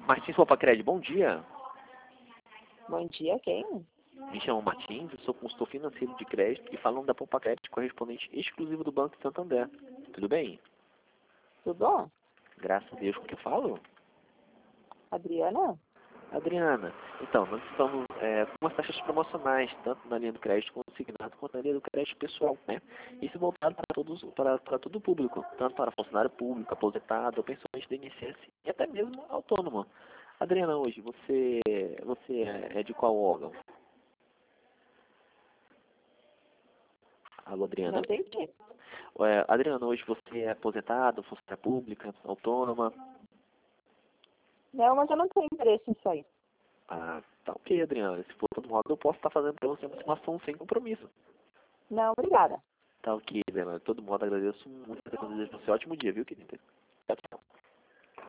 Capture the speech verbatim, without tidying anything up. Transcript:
Martins Popacred, bom dia. Bom dia, quem? Me chamo Martins, eu sou consultor financeiro de crédito e falando da Popacred, correspondente exclusivo do Banco de Santander. Tudo bem? Tudo bom? Graças a Deus, com quem eu falo? Adriana? Adriana, então, nós estamos é, com umas taxas promocionais, tanto na linha do crédito consignado quanto na linha do crédito pessoal, né? Isso voltado para todos, para, para todo o público, tanto para funcionário público, aposentado, pensionista do I N S S e até mesmo autônomo. Adriana, hoje, você, você é de qual órgão? Alô, Adriana? Não entendi. É, Adriana, hoje você é aposentado, funcionária pública, autônoma? Não, mas eu não tenho interesse nisso aí. Ah, tá ok, Adriana. Se for todo modo, eu posso estar fazendo para você uma simulação sem compromisso. Não, obrigada. Tá ok, Adriana. De todo modo, agradeço muito. Eu desejo você um ótimo dia, viu, querida?